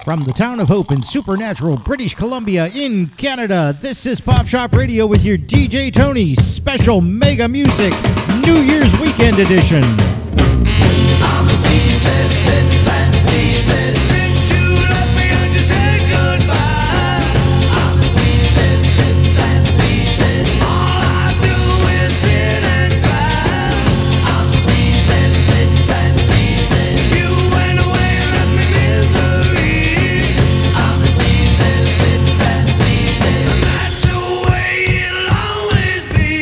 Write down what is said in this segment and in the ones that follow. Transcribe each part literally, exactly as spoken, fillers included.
From the town of Hope in Supernatural, British Columbia in Canada, this is Pop Shop Radio with your D J Tony special Mega Music New Year's Weekend Edition. All the pieces, bits and pieces. Since you left me, I just said goodbye. All the pieces, bits and pieces. All I do is sit and cry. All the pieces, bits and pieces. You went away and left me misery. All the pieces, bits and pieces. And that's the way it'll always be.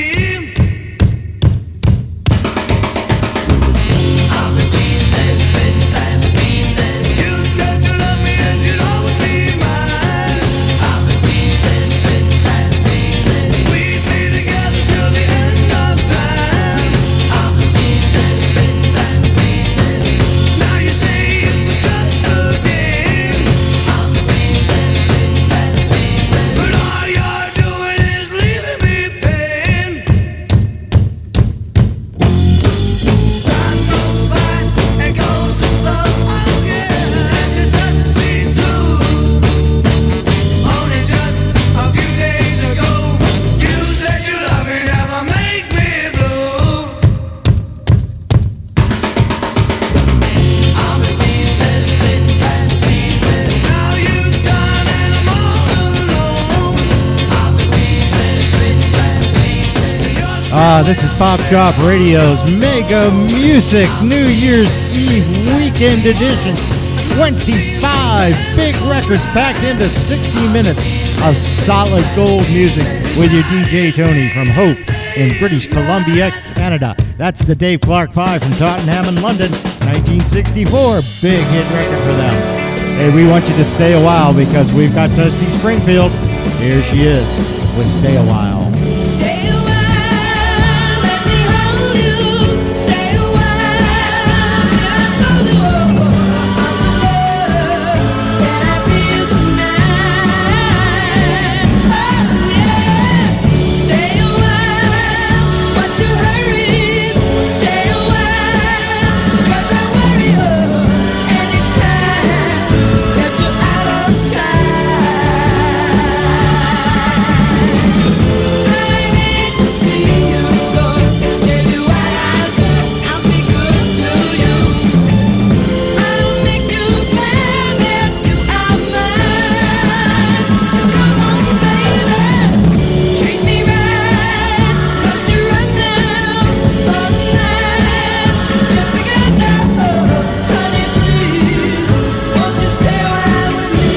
All the pieces, bits and pieces. You said you love me and you'd always be mine. All the pieces, bits and pieces. We'd be together till the end of time. All the pieces, bits and pieces. Now you say it was just a game. All the pieces, bits and pieces. But all you're doing is leaving me pain. Time goes by and goes so slow. Oh yeah, it just doesn't seem to. Only just a few days ago, you said you love me, never make me blue. All the pieces, bits and pieces. Now you've gone and I'm all alone. All the pieces, bits and pieces. You're Ah, this is Pop Shop Radio's Mega Music New Year's Eve Weekend Edition. twenty-five big records packed into sixty minutes of solid gold music with your D J Tony from Hope in British Columbia, Canada. That's the Dave Clark Five from Tottenham in London, nineteen sixty-four. Big hit record for them. Hey, we want you to stay a while because we've got Dusty Springfield. Here she is with Stay a While. Stay a while, let me hold you. Stay a while, till I told you all the love that I feel tonight. Oh yeah, stay a while, but you hurry. Stay a while, 'cause I worry oh, anytime that you're out of sight. I hate to see you go. Tell you what I'll do. I'll be good to you. I'll make you glad that you are mine. So come on, baby, treat me right. Must you run down for the night? Just begun now, honey, please. Won't you stay a while with me?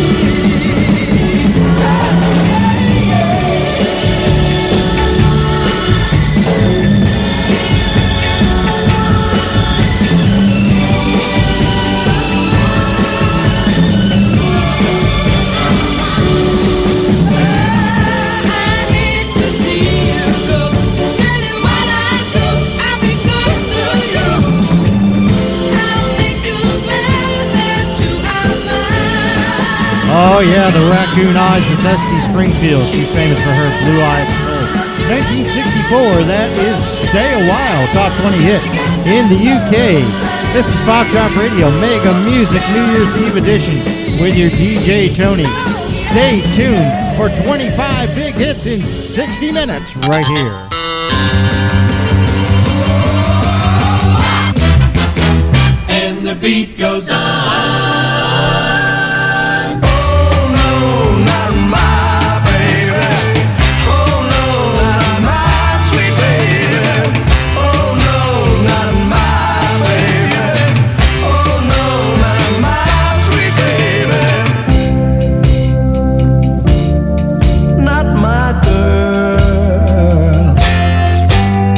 I hate to see you go. Tell you what I do. I'll be good to you. I'll make you glad that you are mine. Oh yeah, the raccoon eyes of Dusty Springfield. She's famous for her blue-eyed soul. nineteen sixty-four, that is Stay a While, top twenty hit in the U K. This is Pop Shop Radio, Mega Music New Year's Eve edition with your D J Tony. Stay tuned for twenty-five big hits in sixty minutes right here. And the beat goes on. Oh no, not my baby. Oh no, not my sweet baby. Oh no, not my baby. Oh no, not my sweet baby. Not my girl.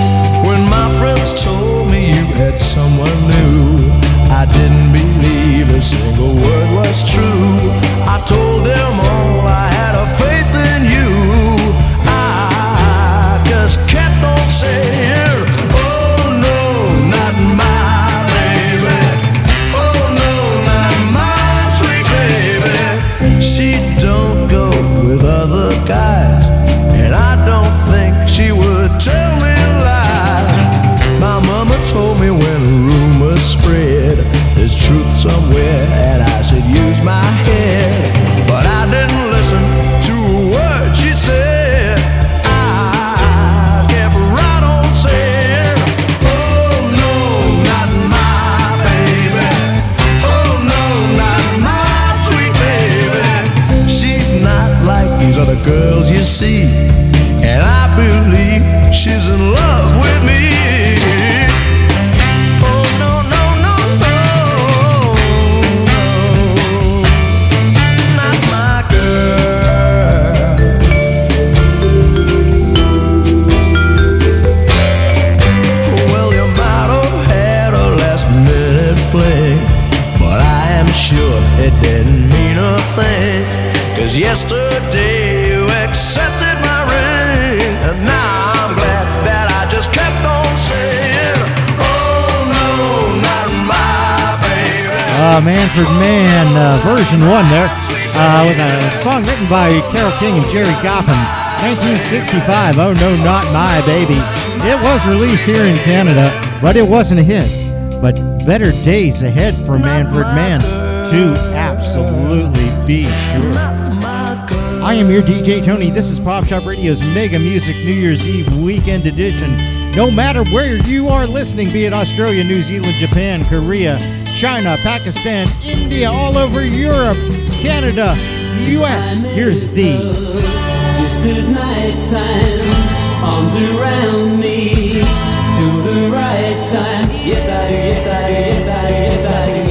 'cause yesterday you accepted my ring, and now I'm glad that I just kept on saying, oh no, not my baby. Uh, Manfred Mann, uh, version one there, uh, with a song written by Carole King and Jerry Goffin, nineteen sixty-five, Oh No, Not My Baby. It was released here in Canada, but it wasn't a hit. But better days ahead for Manfred Mann, to absolutely be sure. I am your D J Tony. This is Pop Shop Radio's Mega Music New Year's Eve Weekend Edition. No matter where you are listening, be it Australia, New Zealand, Japan, Korea, China, Pakistan, India, all over Europe, Canada, U S, here's the Just good night time, arms around me, to the right time. Yes I do, yes I do, yes I do, yes I do.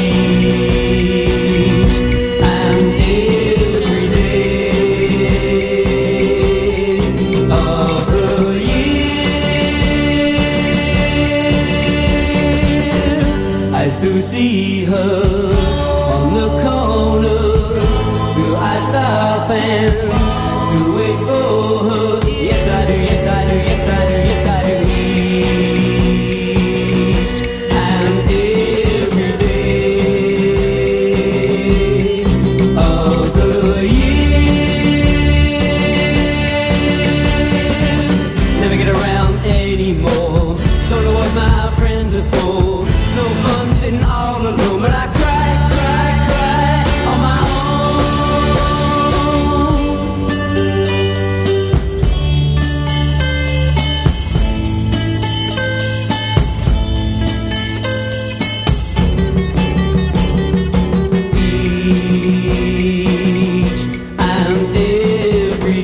And every day of the year, I still see her on the corner. Do I stop and still wait for her? Yes I do, yes I do, yes I do, yes I do. Each and every day of the year. Never get around anymore. Don't know what my friends are for. No fun sitting all alone, but I cry, cry, cry on my own. Each and every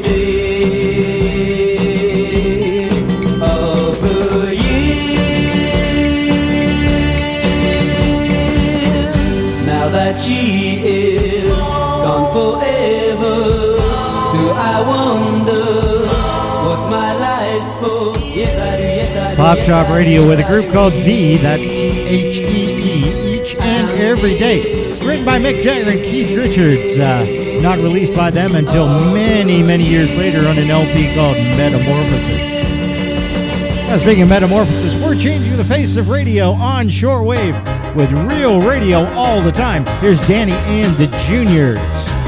day of the year. Now that she is gone forever, do I wonder what my life's for? Yes I do, yes I do. Pop yes, Shop I do, Radio yes, with a I group do. called The, that's T H E E, each and every day. It's written by Mick Jagger and Keith Richards, uh, not released by them until many, many years later on an L P called Metamorphosis. Now, speaking of Metamorphosis, we're changing the face of radio on shortwave with real radio all the time. Here's Danny and the Juniors.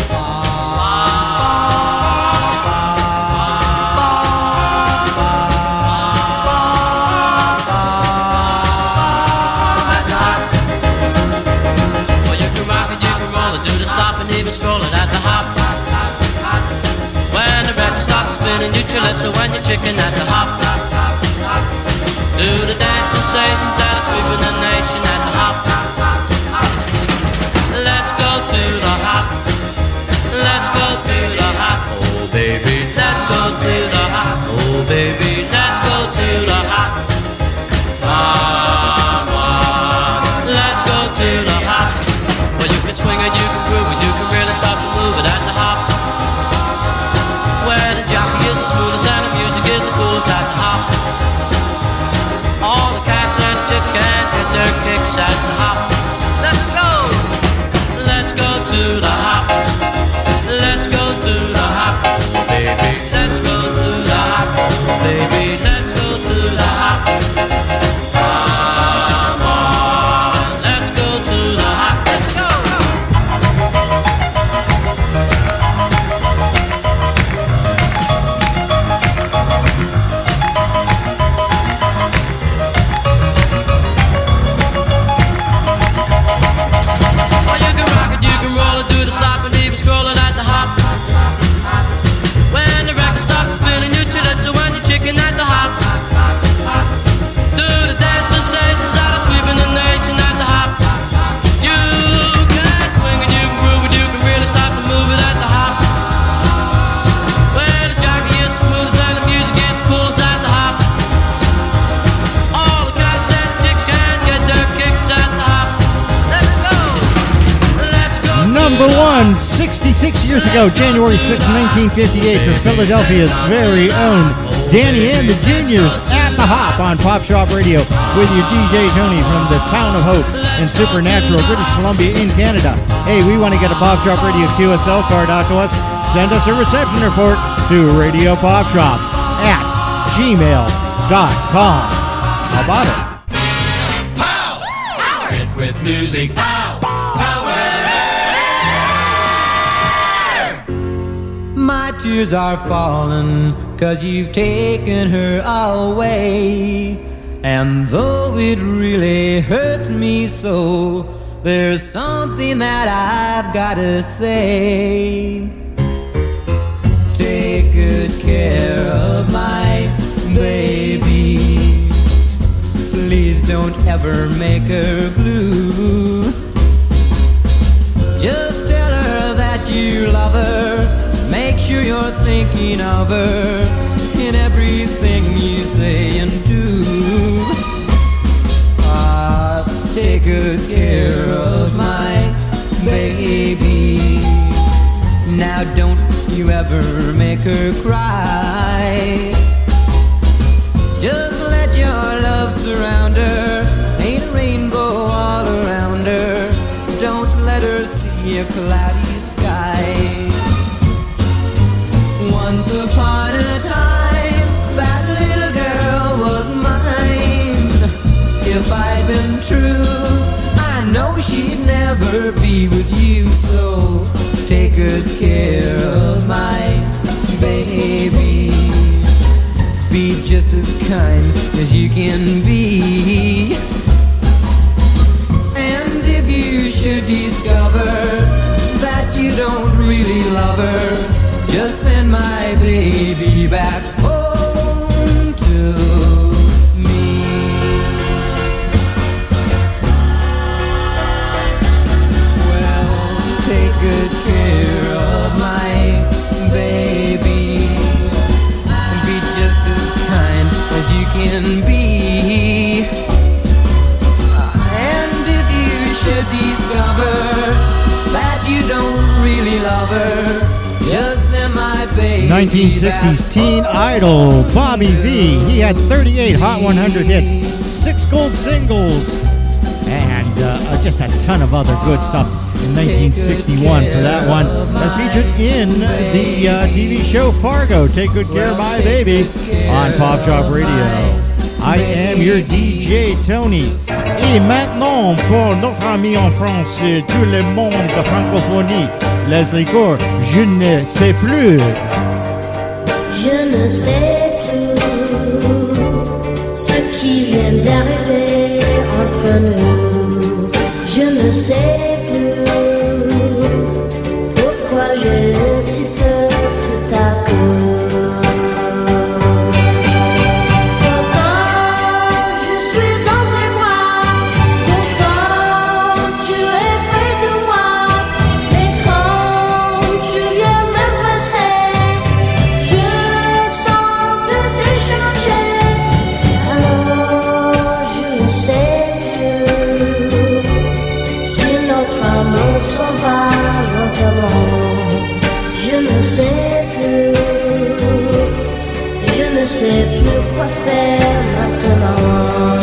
Well, you can rock it, you can roll it, do the stop and even stroll it at the hop. When the record starts spinning, you chill it, so when you're chicken at the hop. Do the dance sensations that are sweeping the nation at the hop. Let's go to the hop. Let's go to the hop. Oh baby, let's go to the hop. Oh baby, let's go to the hop. Come on, let's go to the hop. Well, you can swing it, you can groove it, you can really start to move it at the hop. Where the jockey is the smoothest and the music is the coolest at the hop. All the cats and the chicks can get their kicks at the hop. Let's go! Let's go to the hop. Let's go to the hop, baby. Let's go to the hop, baby. Let's go to the hop. Come on, let's go to the hop. Let's go! Well, you can rock it, you can roll it, do the slop and even scroll it at the hop. When the record starts spinning, you chill it, so when you're chicken at the hop. Do the dance sensations that are sweeping the nation at the hop. You can swing and you can groove and you can really start to move it at the hop. When the jockey is the smoothest and the music is the coolest at the hop. All the cats and the chicks can get their kicks at the hop. Let's go! Let's go! to Number the one, hop. sixty-six years ago, January sixth, nineteen fifty-eight, for Philadelphia's very own Danny and the Juniors at the Hop on Pop Shop Radio with your D J Tony from the town of Hope in Supernatural, British Columbia in Canada. Hey, we want to get a Pop Shop Radio Q S L card out to us. Send us a reception report to Radio Pop Shop at gmail dot com. How about it? Pow! Hit with music. Pow! Power! My tears are falling, cause you've taken her away. And though it really hurts me so, there's something that I've gotta say. Take good care of my baby. Please don't ever make her blue. Just tell her that you love her. Make sure you're thinking of her in everything you say and do. Ah, take good care of my baby. Now don't you ever make her cry. Just let your love surround her. Paint a rainbow all around her. Don't let her see a cloudy sky. Once upon a time, that little girl was mine. If I'd been true, I know she'd never be with you. So take good care of my baby. Be just as kind as you can be. And if you should discover that you don't really love her, just send my baby back home to me. Well, take good care of my baby. Be just as kind as you can be. And if you should discover that you don't really love her, just send my baby nineteen sixties back teen idol Bobby V. He had thirty-eight Hot one hundred hits, six gold singles, and uh, just a ton of other good stuff in nineteen sixty-one for that one. That's featured in the uh, T V show Fargo. Take good care of my baby on Pop Shop Radio. I am your D J Tony. Et maintenant, pour notre ami en France, et tout le monde de francophonie, Leslie Gore, je ne sais plus. Je ne sais plus ce qui vient d'arriver entre nous. Je ne sais plus pourquoi je suis tout à coup. Je ne sais plus quoi faire maintenant.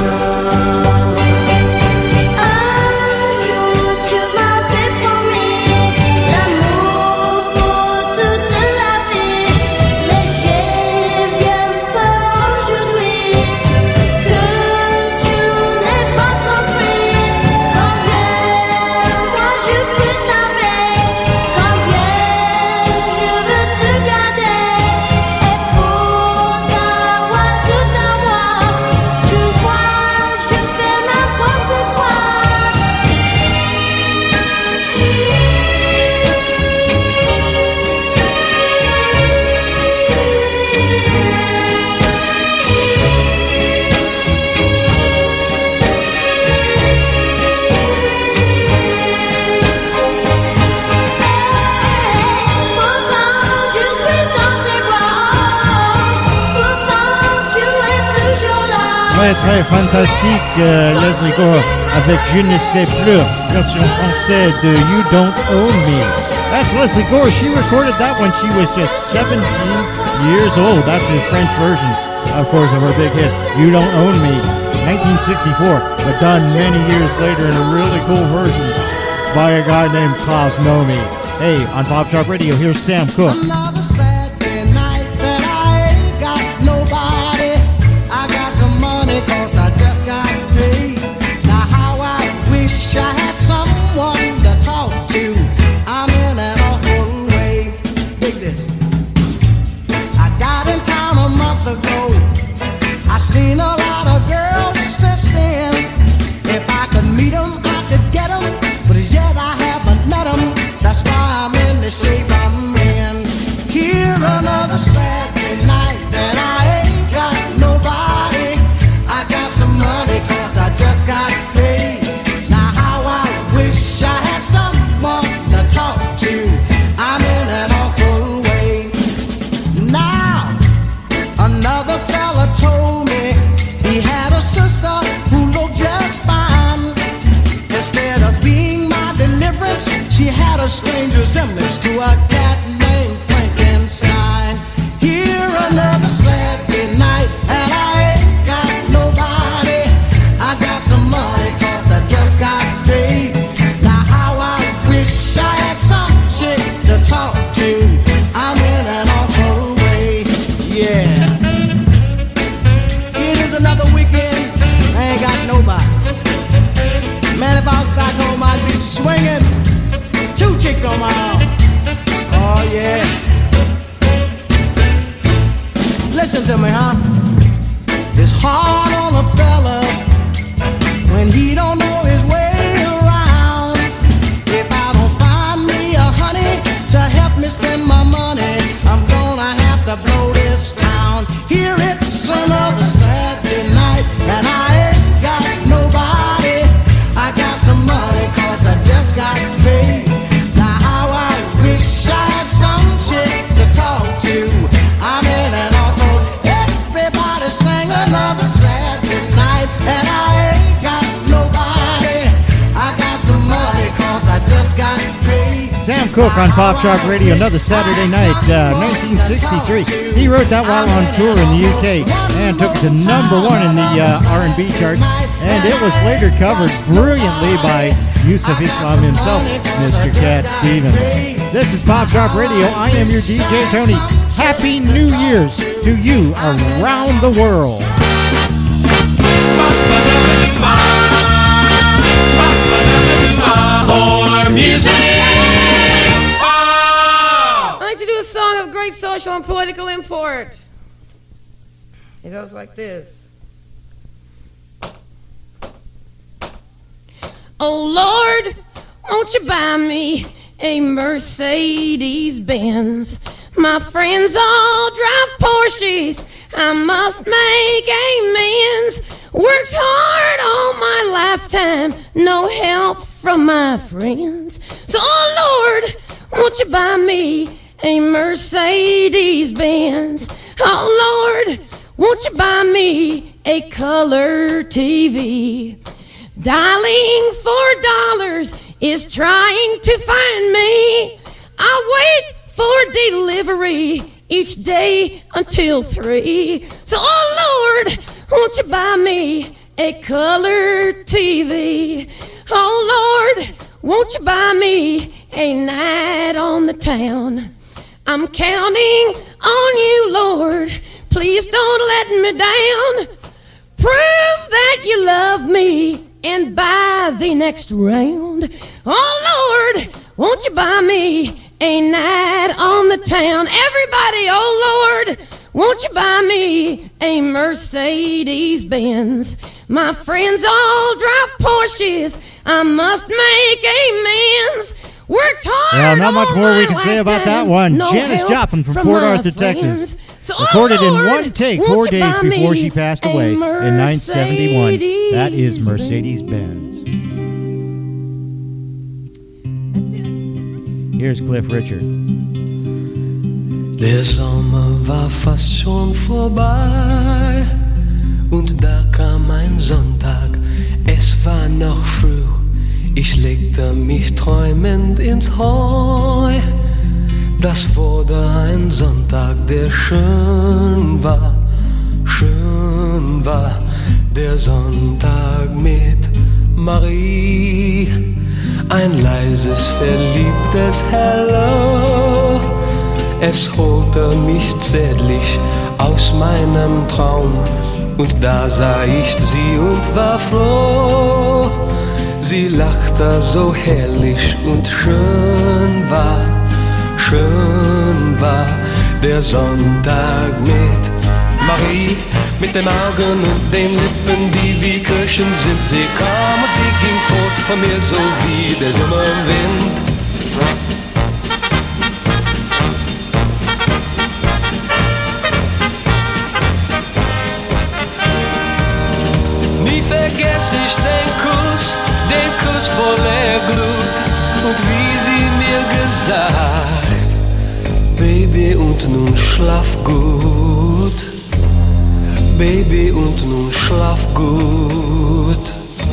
Un jour tu m'avais promis l'amour pour toute la vie, mais j'ai bien peur aujourd'hui que tu n'aies pas compris combien moi je peux t'aimer, combien je veux te garder. Très très fantastique, euh, Leslie Gore avec Je ne sais plus, version française de You Don't Own Me. That's Leslie Gore. She recorded that when she was just seventeen years old. That's a French version. of course, of her big hit, You Don't Own Me, nineteen sixty-four, but done many years later in a really cool version by a guy named Klaus Nomi. Hey, on Pop Sharp Radio, here's Sam Cooke. Another Saturday night that I ain't got nobody. I got some money cause I just got paid. Now how I wish I had someone to talk to. I'm in an awful way. Dig this. I got in town a month ago. I seen a lot of girls since then. If I could meet them, I could get them. But as yet I haven't met them. That's why I'm in the shape I'm in. Here another Saturday night and I ain't got nobody. I got some money cause I just got paid. Now how I wish I had someone to talk to. I'm in an awful way. Now another fella told me he had a sister who looked just fine. Instead of being my deliverance, she had a strange resemblance to a cat named Frankenstein. Here another Saturday night and I ain't got nobody. I got some money cause I just got paid. Now how I wish I had some chick to talk to. I'm in an awful way, yeah. It is another weekend, I ain't got nobody. Man, if I was back home I'd be swinging. Two chicks on my arm. Oh yeah. Listen to me, huh? It's hard on a fella when he don't know his way around. If I don't find me a honey to help me spend my money, I'm gonna have to blow this town. Here it's another Saturday night and I ain't got nobody. I got some money cause I just got paid. Now how I wish I had some chick to talk to. I'm in an awful. Everybody sing another Saturday night and I ain't got nobody. I got some money cause I just got paid. Sam Cooke on Pop Sharp Radio, another Saturday night, uh, nineteen sixty-three. He wrote that while on tour in the U K and took it to number one in the uh, R and B charts. And it was later covered brilliantly by Yusuf Islam himself, Mister Cat Stevens. This is Pop Sharp Radio. I am your D J Tony. Happy New Year's to you around the world. More music. I'd like to do a song of great social and political import. It goes like this. Oh Lord, won't you buy me a Mercedes Benz? My friends all drive Porsches, I must make amends. Worked hard all my lifetime, no help from my friends. So oh Lord, won't you buy me a Mercedes Benz? Oh Lord, won't you buy me a color T V? Dialing for dollars is trying to find me. I wait for delivery each day until three. So, oh Lord, won't you buy me a color T V? Oh Lord, won't you buy me a night on the town? I'm counting on you, Lord. Please don't let me down. Prove that you love me and buy the next round. Oh Lord, won't you buy me a night on the town? Everybody, oh Lord, won't you buy me a Mercedes Benz? My friends all drive Porsches, I must make amends. Worked hard. Well, not much all more we my can say about lifetime, that one. no Janis help Joplin from from Port my Arthur, Texas. friends. So, Recorded oh, in Lord, one take, won't four you days buy before me she passed a away in nineteen seventy-one. That is Mercedes-Benz. Here's Cliff Richard. Der Sommer war fast schon vorbei und da kam ein Sonntag, es war noch früh. Ich legte mich träumend ins Heu. Das wurde ein Sonntag, der schön war, schön war der Sonntag mit Marie. Ein leises, verliebtes Hello, es holte mich zärtlich aus meinem Traum. Und da sah ich sie und war froh. Sie lachte so herrlich und schön war, schön war der Sonntag mit Marie. Mit den Augen und den Lippen, die wie Kirschen sind. Sie kam und sie ging fort von mir, so wie der Sommerwind. Nie vergess ich den Kuss, den Kuss voller Glut. Und wie sie mir gesagt, Baby, und nun schlaf gut. Baby, und nun schlaf gut.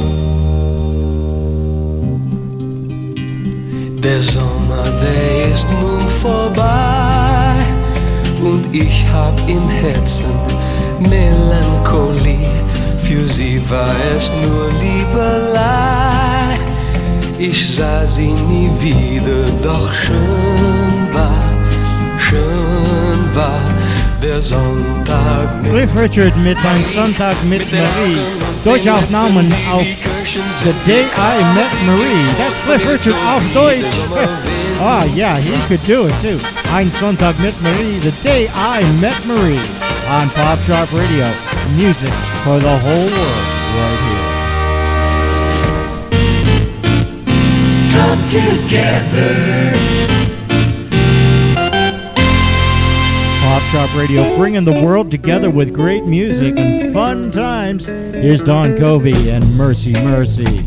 Der Sommer, der ist nun vorbei. Und ich hab im Herzen Melancholie. Für sie war es nur Liebelei. Ich sah sie nie wieder, doch schön war, schön war der Sonntag mit Cliff Richard mit Ein Sonntag mit Marie. Deutsche Aufnahmen auf The Day I Met Marie. That's Cliff Richard auf Deutsch. Ah, yeah, he could do it too. Ein Sonntag mit Marie, The Day I Met Marie. On Pop Sharp Radio. Music for the whole world right here. Come together. Pop Shop Radio, bringing the world together with great music and fun times. Here's Don Covey and Mercy, Mercy.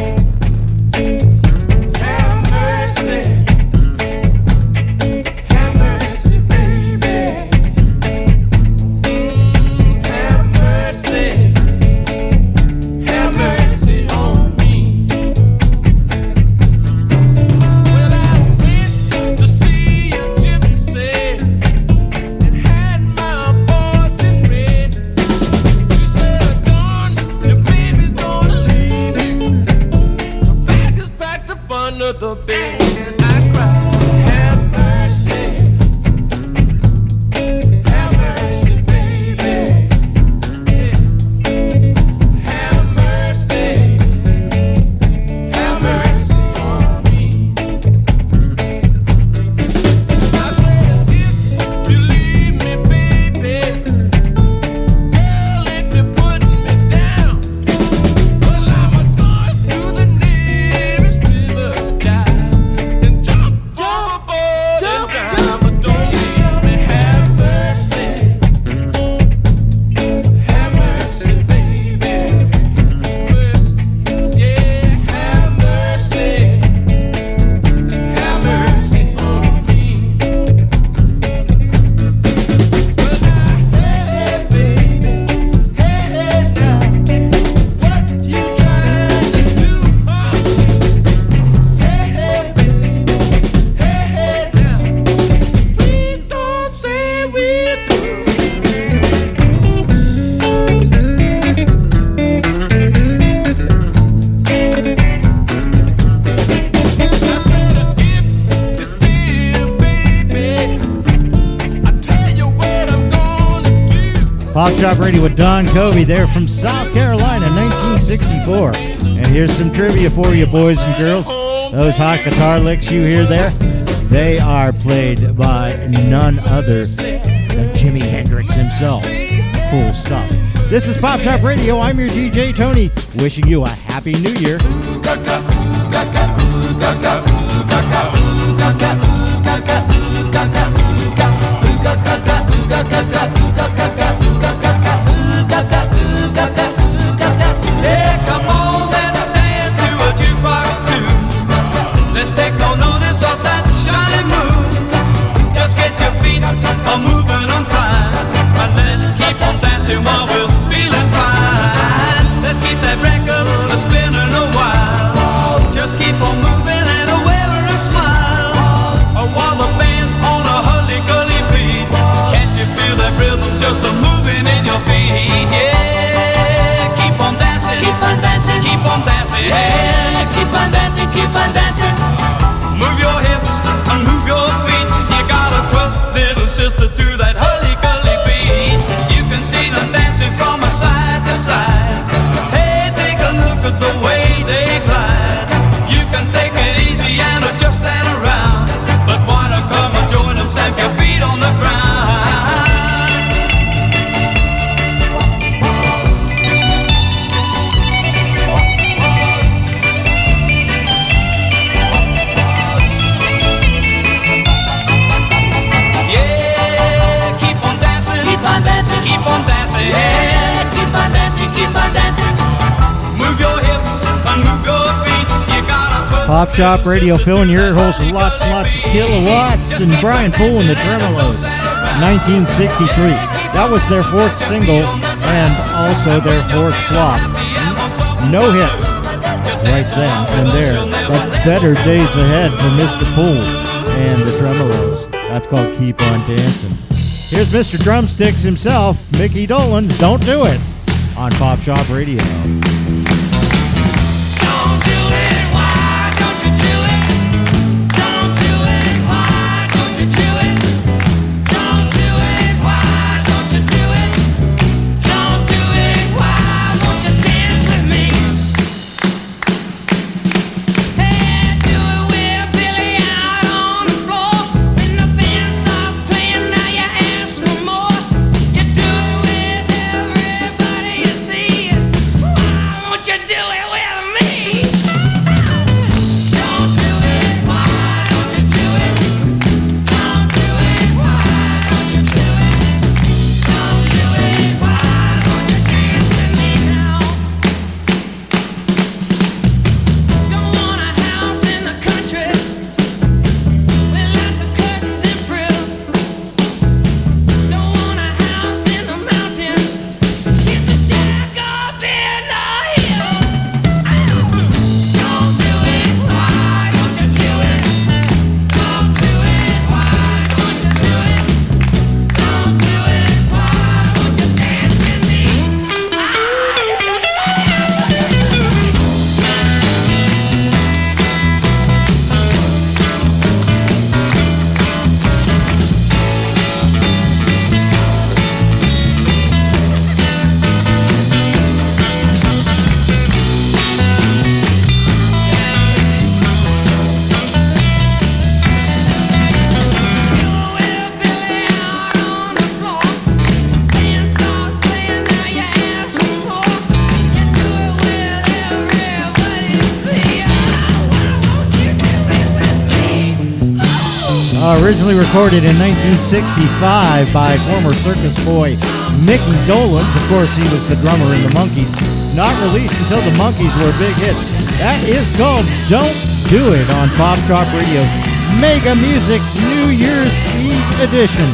Pop Shop Radio with Don Covey there from South Carolina, nineteen sixty-four. And here's some trivia for you, boys and girls. Those hot guitar licks you hear there, they are played by none other than Jimi Hendrix himself. Cool stuff. This is Pop Shop Radio. I'm your D J, Tony, wishing you a Happy New Year. Hey, come on, let's dance to a jukebox tune. Let's take no notice of that shiny moon. Just get your feet a moving on time, and let's keep on dancing while we're feeling fine. Let's keep that record a spinning a while. Just keep on moving and a wearing a smile. Oh, while the band's on a hurly-gurly beat, can't you feel that rhythm? Pop Shop Radio, filling your ear holes with lots and lots of kilowatts, and Brian Poole and the Tremolos, nineteen sixty-three. That was their fourth single and also their fourth flop. No hits right then and there, but better days ahead for Mister Poole and the Tremolos. That's called Keep On Dancing. Here's Mister Drumsticks himself, Mickey Dolenz, Don't Do It, on Pop Shop Radio. Originally recorded in nineteen sixty-five by former circus boy Mickey Dolenz. Of course, he was the drummer in the Monkees. Not released until the Monkees were big hits. That is called Don't Do It on Pop Shop Radio's Mega Music New Year's Eve edition.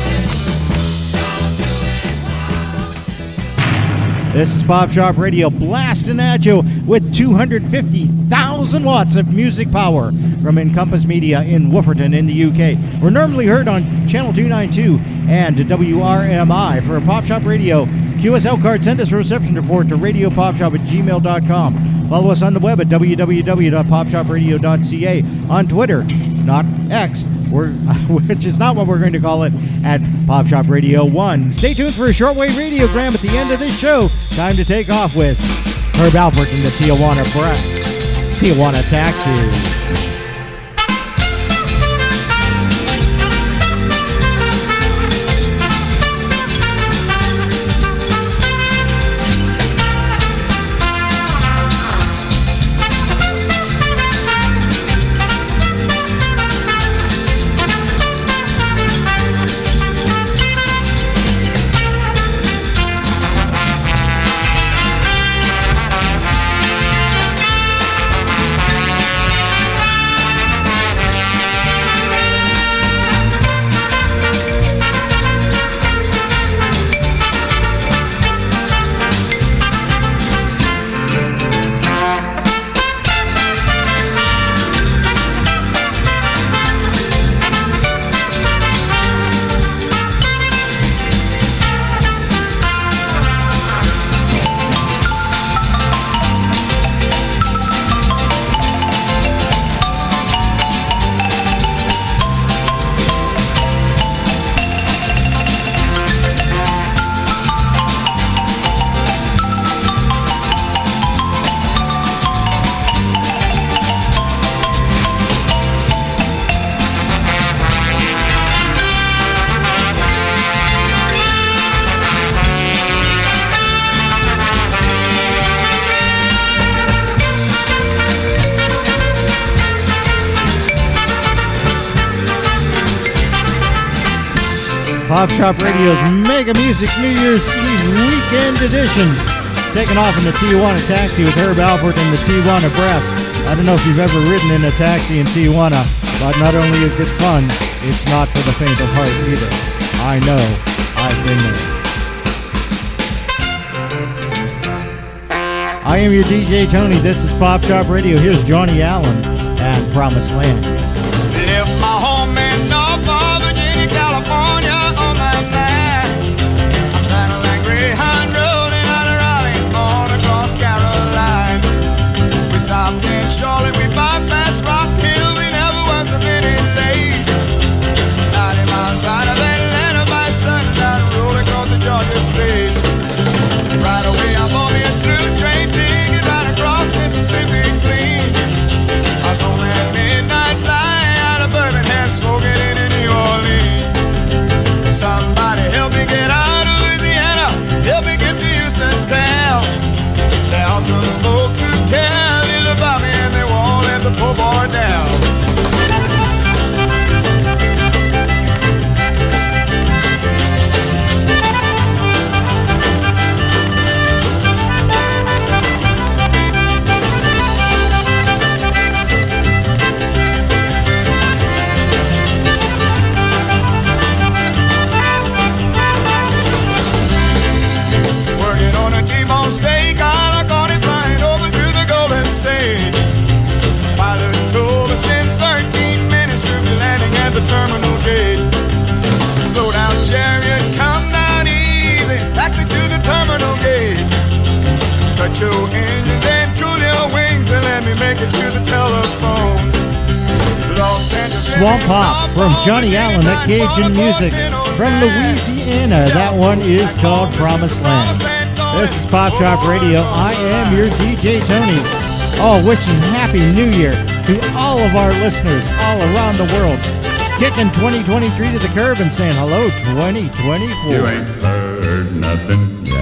This is Pop Shop Radio blasting at you with two hundred fifty thousand watts of music power from Encompass Media in Wooferton in the U K. We're normally heard on Channel two ninety-two and W R M I. For Pop Shop Radio Q S L card, send us a reception report to radio pop shop at gmail dot com. Follow us on the web at w w w dot pop shop radio dot c a. On Twitter, not X, we're, which is not what we're going to call it, at Pop Shop Radio one. Stay tuned for a shortwave radiogram at the end of this show. Time to take off with Herb Alpert and the Tijuana Brass. Tijuana Taxi. Pop Shop Radio's Mega Music New Year's Eve Weekend Edition. Taking off in the Tijuana Taxi with Herb Alpert and the Tijuana Brass. I don't know if you've ever ridden in a taxi in Tijuana, but not only is it fun, it's not for the faint of heart either. I know. I've been there. I am your D J Tony. This is Pop Shop Radio. Here's Johnny Allen and Promised Land. Left my home in Norfolk, Virginia, California on my mind. I straddled that Greyhound Road and out of Raleigh on across Caroline. We stopped in Charlotte, we bypassed Rock Hill, we never was a minute late. ninety miles out of Atlanta by sundown, rolled across the Georgia state. Right away I bought me a through train ticket right across Mississippi clean. I was on that midnight flight out of Birmingham, smoking in New Orleans. Somebody help me get out of Louisiana, help me get to Houston town. There are some folks who care little about me and they won't let the poor boy down. Steak, I got it flying over to the Golden State. Pilot told us in thirteen minutes to be landing at the terminal gate. Slow down, chariot, come down easy, taxi to the terminal gate. Cut your engines and cool your wings and let me make it to the telephone. Los Angeles, Swamp Pop from Johnny Allen at Cajun Music from Louisiana. That one is called Promised Land. This is Pop Shop Radio. I am your D J Tony. Oh, wishing Happy New Year to all of our listeners all around the world. Kicking twenty twenty-three to the curb and saying hello, twenty twenty-four. You ain't heard nothing yet.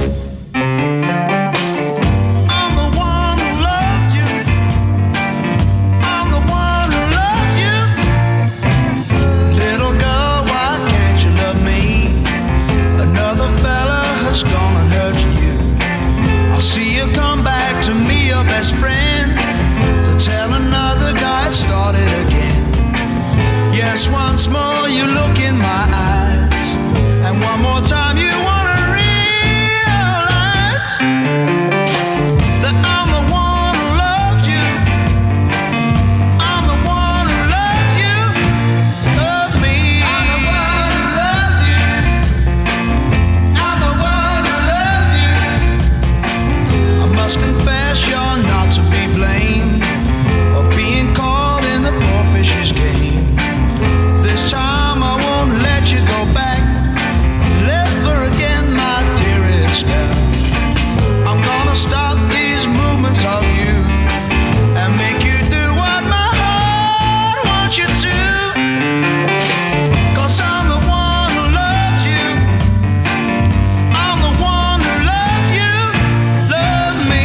Best friend to tell another guy it started again. Yes, once more you look in my eyes, and one more time you wanna realize that I'm the one who loves you. I'm the one who loves you. Love me. I'm the one who loves you. I'm the one who loves you. I must confess you're not to be blamed for being caught in the poor fish's game. This time I won't let you go back, never again, my dearest girl. I'm gonna stop these movements of you and make you do what my heart wants you to. 'Cause I'm the one who loves you. I'm the one who loves you. Love me.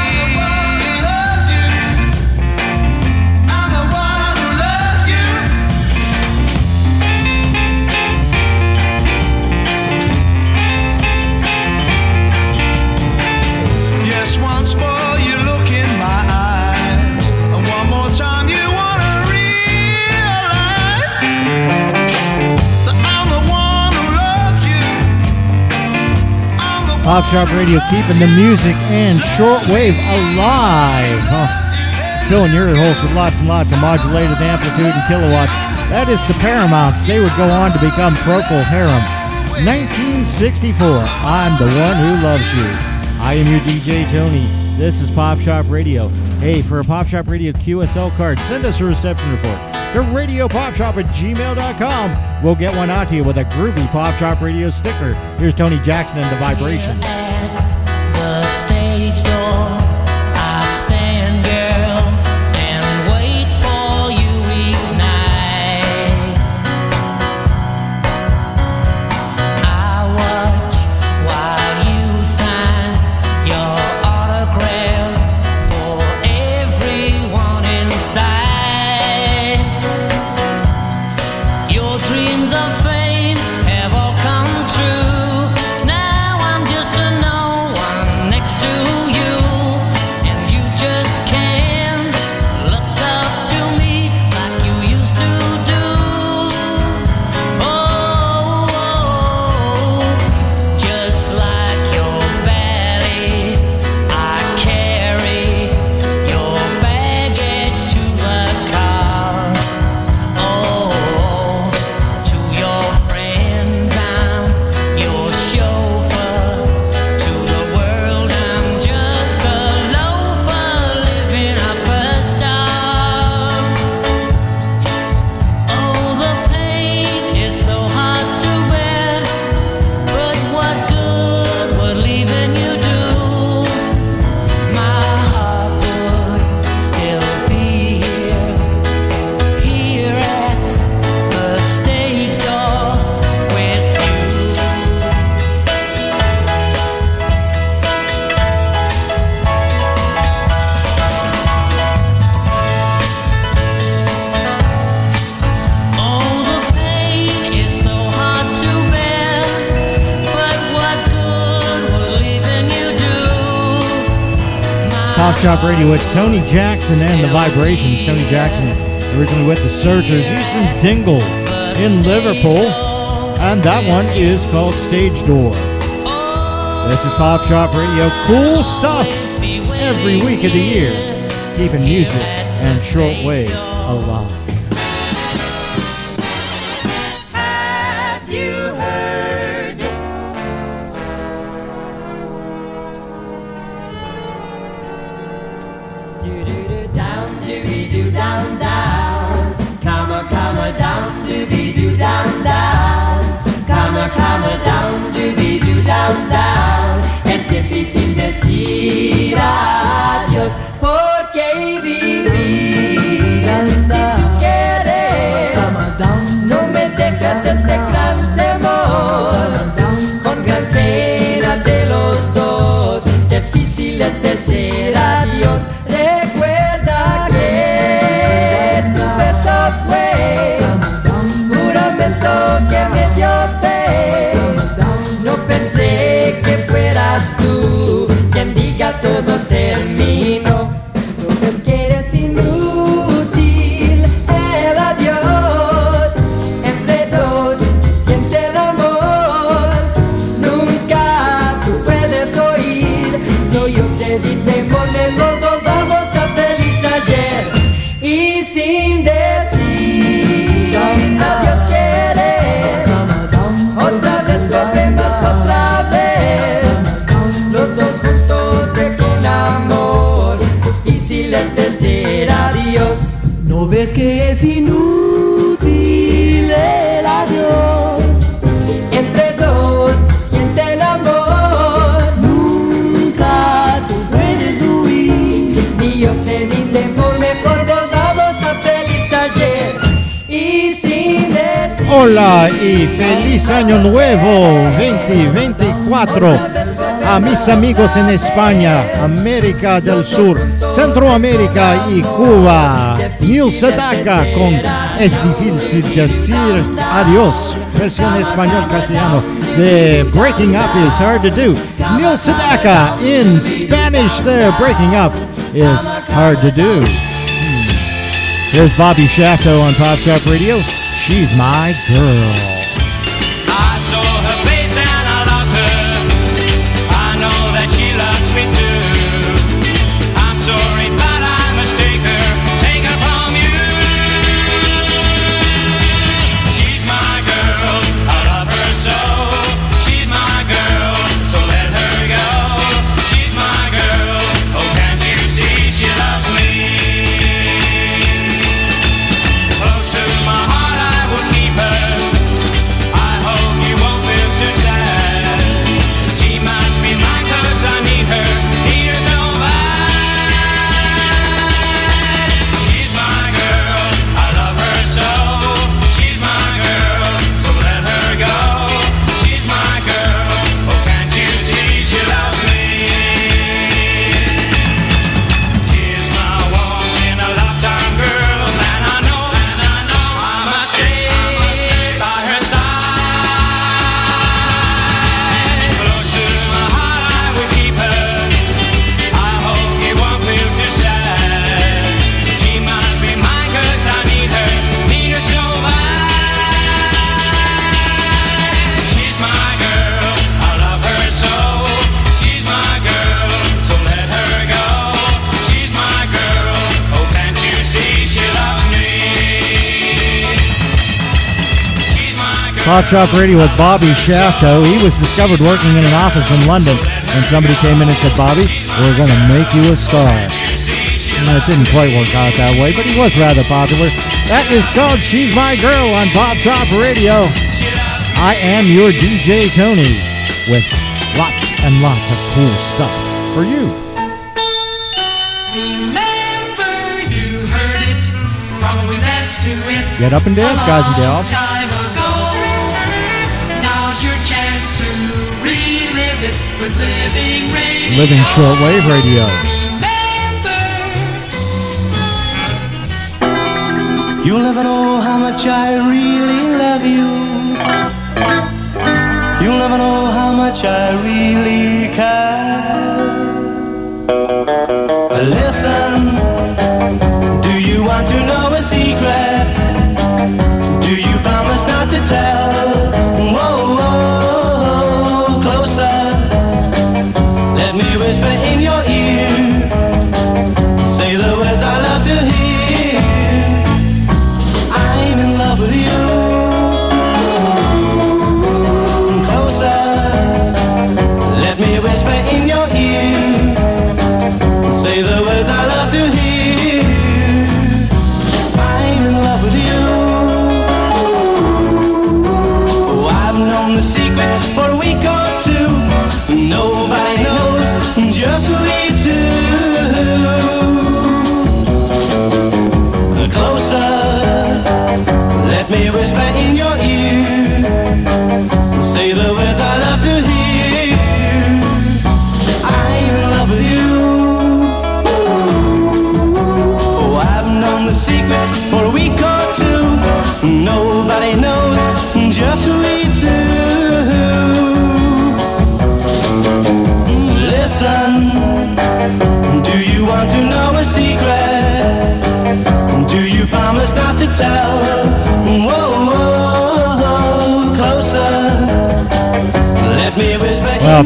Once more you look in my eyes, and one more time you wanna realize that I'm the one who loves you. I'm the Pop Shop Radio keeping the music and shortwave alive. Huh. Filling your ear holes with lots and lots of modulated amplitude and kilowatts. That is the Paramounts. They would go on to become Procol Harum. nineteen sixty-four. I'm the one who loves you. I am your D J Tony. This is Pop Shop Radio. Hey, for a Pop Shop Radio Q S L card, send us a reception report to radio pop shop at gmail dot com. We'll get one out to you with a groovy Pop Shop Radio sticker. Here's Tony Jackson and the Vibrations. At the stage door, I stand, girl, and wait for you each night. I watch while you sign your autograph for everyone inside. Your dreams of fame have all come true. Now I'm just a no one next to Pop Shop Radio with Tony Jackson and the Vibrations. Tony Jackson, originally with the Searchers. He's from Dingle in Liverpool. And that one is called Stage Door. This is Pop Shop Radio. Cool stuff every week of the year. Keeping music and shortwave alive. Have you heard? Do-do-do down, dooby-doo down, down. Comma, comma, down, dooby-doo down, down. Comma, comma, down, dooby-doo down, down. Es difícil decir adiós porque vivir. Si tú quieres, no me dejas ese gran temor. Con gran pena de los dos, difícil es decir adiós. Recuerda que tu beso fue juramento que me dio fe. No pensé que fueras tú quien diga todo terminó. No ves que eres inútil el adiós. Entre dos siente el amor. Nunca tú puedes oír. No, yo te di temor de todo. Vamos a feliz ayer. Y sin decir adiós querer. Otra vez problemas, otra vez. Los dos juntos de con amor. Difícil es decir adiós. No ves que es inútil el adiós. Entre dos siente el amor. Nunca tú puedes huir. Ni yo te ni temor. Mejor volvamos a feliz ayer. Y sin decir Hola y feliz año nuevo veinte veinticuatro a mis amigos en España, América del Sur, Centroamérica y Cuba. Neil Sedaka con Es difícil decir adiós, versión español castellano de Breaking Up is Hard to Do. Neil Sedaka in Spanish there, Breaking Up is Hard to Do. Here's Bobby Shafto on Pop Shop Radio. She's my girl. I saw her face and I loved her. I know that she loves me too. I'm sorry that I must take her, take her from you. She's my girl, I love her so. She's my girl, so let her go. She's my girl, oh can't you see she loves me. Close to my heart I will keep her. I hope you won't feel too sad. She must be mine 'cause I need her, need her so bad. She's my girl, I love her so. She's my girl, so let her go. She's my girl, oh can't you see she loves me. She's my once in a lifetime girl, and I know, and I know I must stay, I must stay by her side. Close to my heart I will keep her. I hope you won't feel too sad. She must be mine 'cause I need her, need her so bad. She's my girl, I love her so. She's my girl, so let her go. She's my girl, oh can't you see she loves me. She's my girl. Pop Shop Radio with Bobby Shafto. He was discovered working in an office in London, and somebody came in and said, Bobby, we're going to make you a star. And it didn't quite work out that way, but he was rather popular. That is called She's My Girl on Pop Shop Radio. I am your D J Tony with lots and lots of cool stuff for you. Remember you heard it, probably danced to it. Get up and dance, a guys and long gals. time ago. Now's your chance to relive it with Living Radio. Living Shortwave Radio. You'll never know how much I really love you. You'll never know how much I really care. I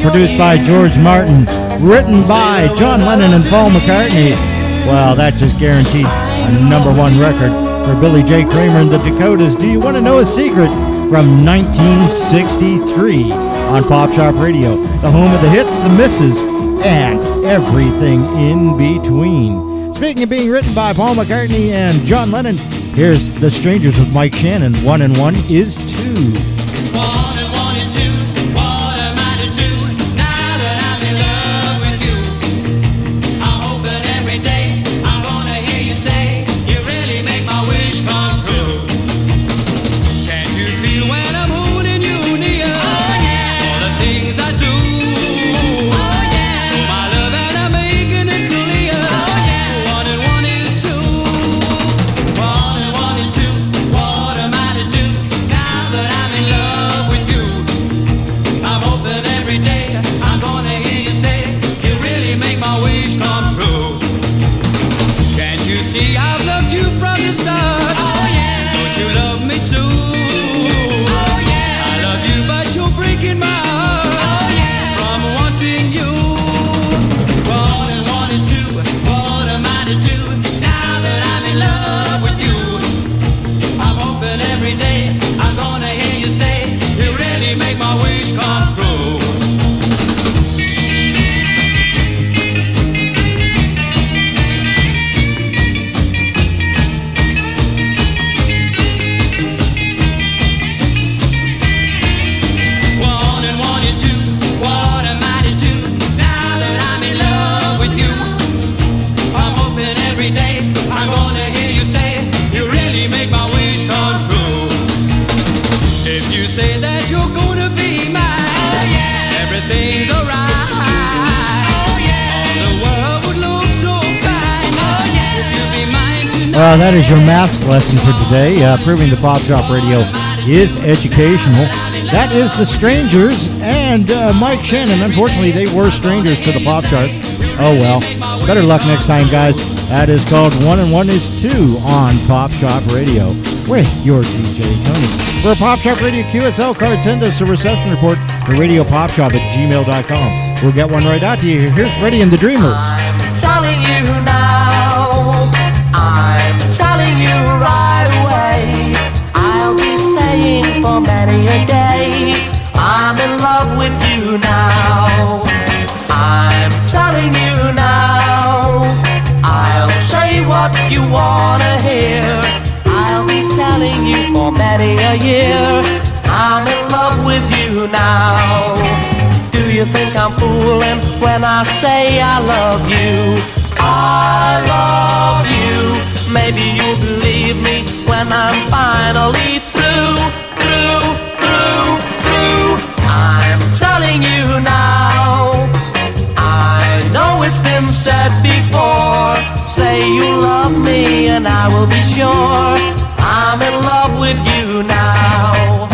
produced by George Martin, written by John Lennon and Paul McCartney. Well, that just guaranteed a number one record for Billy J. Kramer and the Dakotas. Do you want to know a secret? From nineteen sixty-three on Pop Shop Radio, the home of the hits, the misses, and everything in between. Speaking of being written by Paul McCartney and John Lennon, here's The Strangers with Mike Shannon. One and one is two. One and one is two. What am I to do now that I'm in love with you? I'm hoping every day I'm gonna hear you say you really make my wish come true. Can't you feel when I'm holding you near? Oh yeah. All the things I do. Oh yeah. So my love and I'm making it clear. Oh yeah. One and one is two. One and one is two. What am I to do now that I'm in love with you? I'm hoping every day I'm gonna hear you say you really make my wish come true. Can't you see I've loved you from the start? Oh yeah. Don't you love me too? Oh yeah. I love you but you're breaking my heart. Oh yeah. From wanting you. One and one is two. What am I to do now that I'm in love with you? I'm hoping every day I'm gonna hear you say you really make my wish come true. One and one is two. What am I to do now that I'm in love with you? I'm hoping every day I'm gonna hear you say you really make my wish come true. If you say that you're gonna be mine, everything's alright. All the world would look so fine if you'd be mine tonight. Well, that is your maths lesson for today, uh, proving the Pop Shop Radio is educational. That is The Strangers and uh, Mike Shannon. Unfortunately, they were strangers to the pop charts. Oh well. Better luck next time, guys. That is called One and One is Two on Pop Shop Radio with your D J Tony. For a Pop Shop Radio Q S L card, send us a reception report to radiopopshop at gmail dot com. We'll get one right out to you. Here's Freddie and the Dreamers. Telling you now, I'm telling you right away, I'll be staying for many a day. I'm in love with you now. I'm telling you now, I'll say what you wanna hear. I'll be telling you for many a year. I'm in love with you now. Do you think I'm fooling when I say I love you? I love you. Maybe you'll believe me when I'm finally through, through, through, through. I'm telling you now. I know it's been said before. Say you love me and I will be sure I'm in love with you now.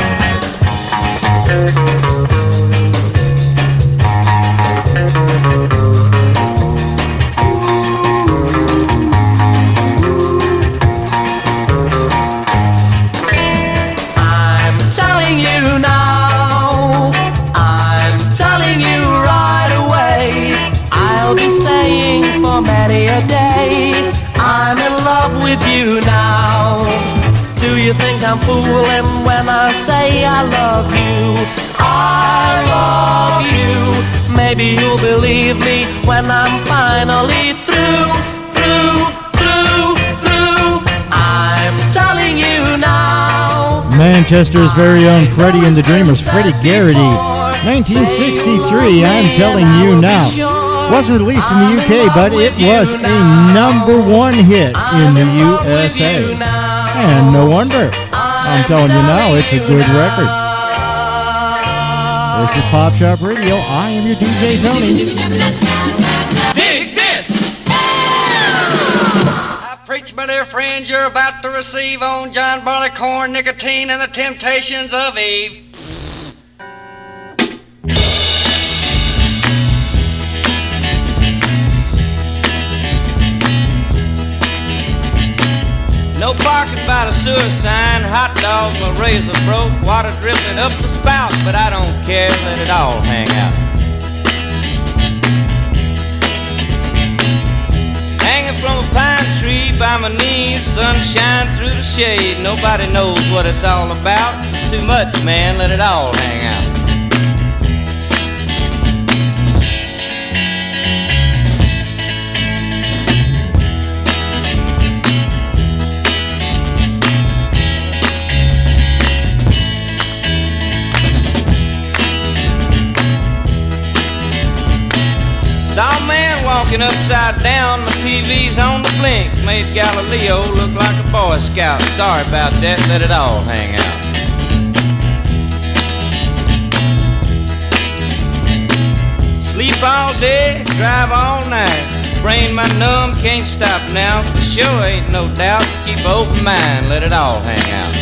I'm telling you now, I'm telling you right away, I'll be staying for many a day. I'm in love with you now. Do you think I'm fooling when I say I love you? I love you. Maybe you'll believe me when I'm finally through, through, through, through. I'm telling you now. Manchester's very own Freddie and the Dreamers, Freddie Garrity. nineteen sixty-three, I'm telling you now. Wasn't released in the U K, but it was a number one hit in the U S A. And no wonder. I'm telling you now, it's a good record. This is Pop Shop Radio. I am your D J Tony. Dig this! I preach, my dear friends, you're about to receive on John Barleycorn, Nicotine, and the Temptations of Eve. No parking by the sewer sign, hot dogs, my razor broke, water dripping up the spout, but I don't care, let it all hang out. by my knees, sunshine through the shade. Nobody knows what it's all about. It's too much, man, let it all hang out. Saw a man walking upside down, my T V's on the blink. Made Galileo look like a Boy Scout. Sorry about that, let it all hang out. Sleep all day, drive all night. Brain my numb, can't stop now. For sure ain't no doubt, keep an open mind, let it all hang out.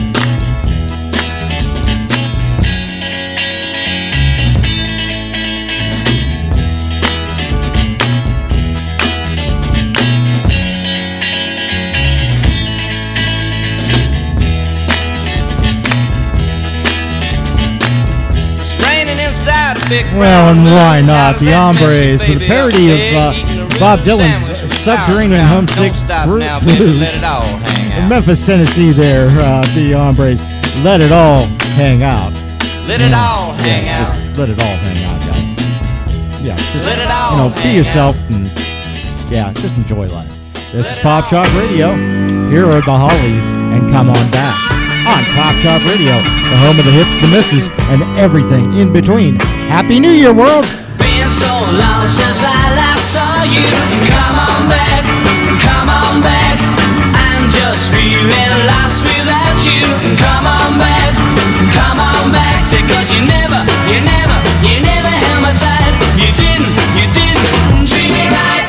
Well, and why not? The Hombres with a parody of uh, Bob Dylan's Subterranean Homesick Blues. In Memphis, Tennessee there, uh, the Hombres. Let it all hang out. Let it all hang yeah, out. Just let it all hang out, guys. Yeah, just, Let it all you know, be hang yourself and, yeah, just enjoy life. This is Pop Shop Radio. Here are the Hollies, and come on back. On Pop Shop Radio, the home of the hits, the misses, and everything in between. Happy New Year, world! Been so long since I last saw you. Come on back, come on back. I'm just feeling lost without you. Come on back, come on back. Because you never, you never, you never held my tight. You didn't, you didn't treat me right.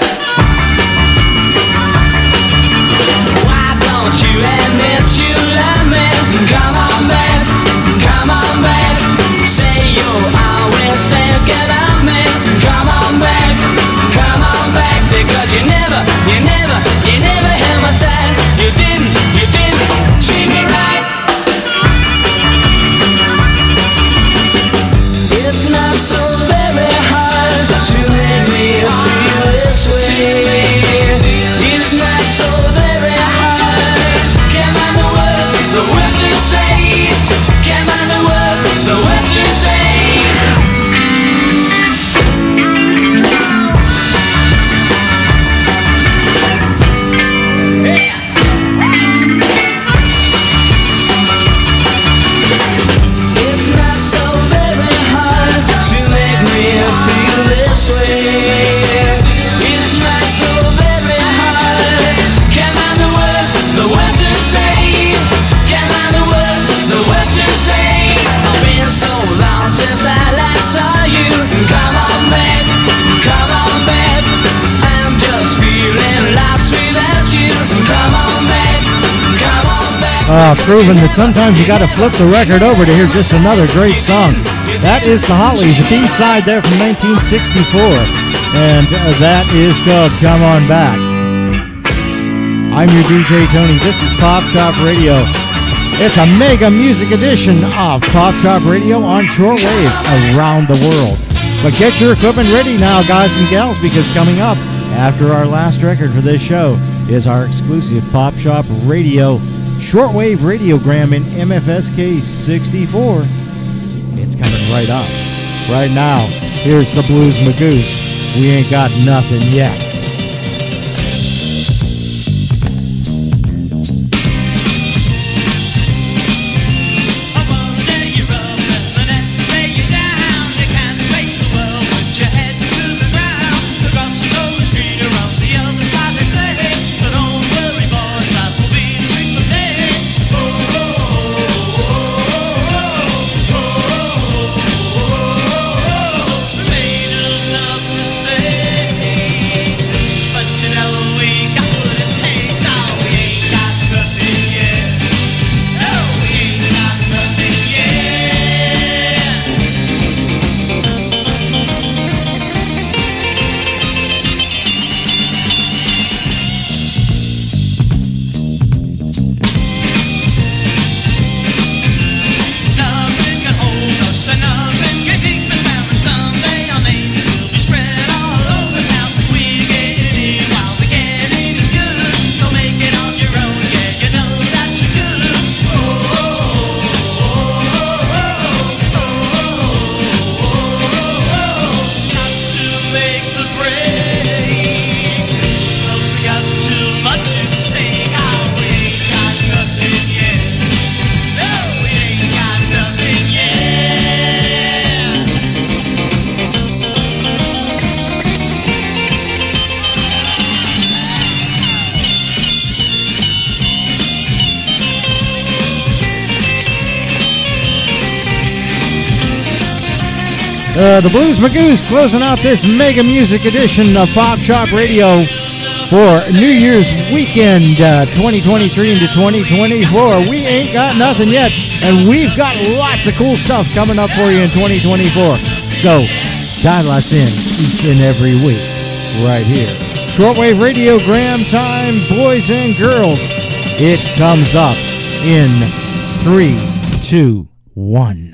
Why don't you admit you love me? Come on back, come on back. Say you'll always think of me. Come on back, come on back. Because you never, you never, you never held my tight. You didn't, you didn't treat me right. It's not so very hard to make me feel this way. It's not so very hard. Can't find the words, the words to say. Can't find the words, the words to say. It's not so very hard to make me feel this way. It's not so very hard. Can't find the words, the words to say. Can't find the words, the words to say. I've been so long since I last saw you. Come on back, come on back. I'm just feeling lost without you. Come on back, come on back. Uh, proving that sometimes you got to flip the record over to hear just another great song. That is the Hollies, a B-side there from nineteen sixty-four. And uh, that is called Come On Back. I'm your D J Tony. This is Pop Shop Radio. It's a mega music edition of Pop Shop Radio on shortwave around the world. But get your equipment ready now, guys and gals, because coming up after our last record for this show is our exclusive Pop Shop Radio shortwave radiogram in M F S K sixty-four. It's coming right up. Right now, here's the Blues Magoose. We ain't got nothing yet. Made enough mistakes Uh, the Blues Magoos closing out this mega music edition of Pop Shop Radio for New Year's weekend uh, twenty twenty-three into twenty twenty-four. We ain't got nothing yet, and we've got lots of cool stuff coming up for you in twenty twenty-four. So dial us in each and every week right here. Shortwave Radiogram time, boys and girls. It comes up in three, two, one.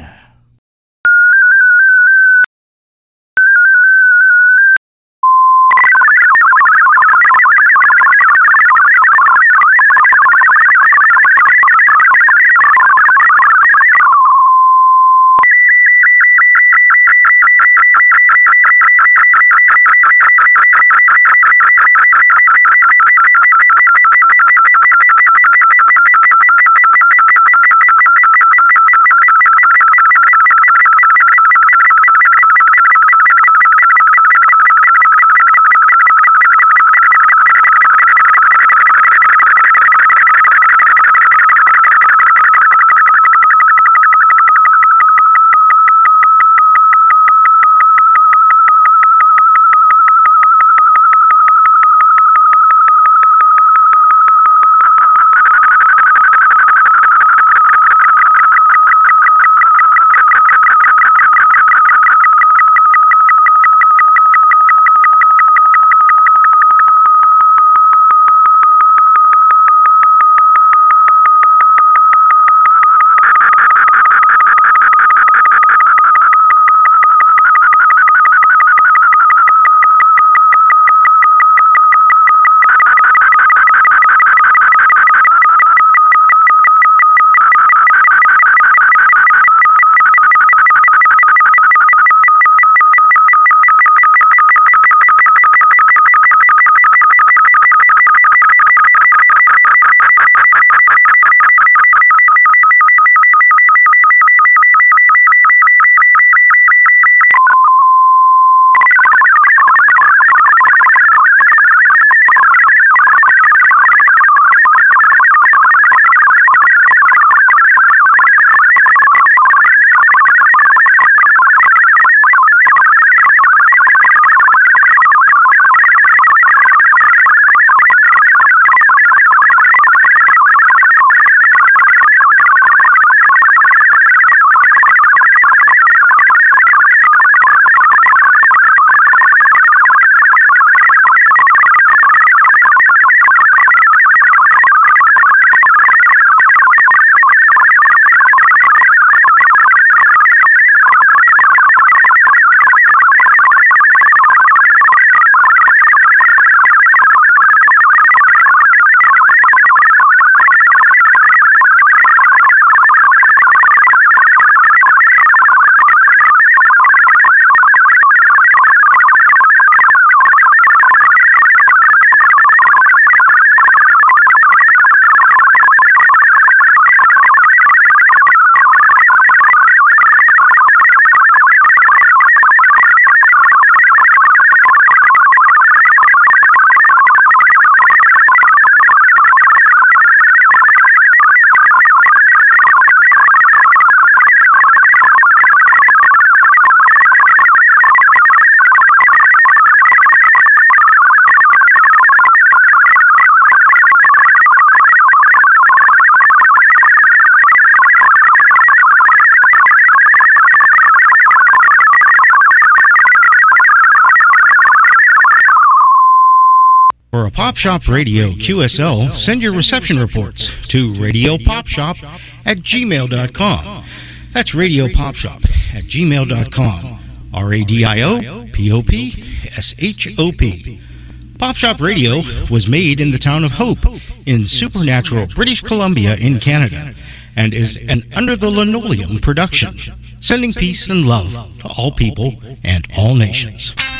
For a Pop Shop Radio Q S L, send your reception reports to radio pop shop at gmail dot com. That's radio pop shop at gmail dot com. R A D I O P O P S H O P. Pop Shop Radio was made in the town of Hope in supernatural British Columbia in Canada and is an Under the Linoleum production, sending peace and love to all people and all nations.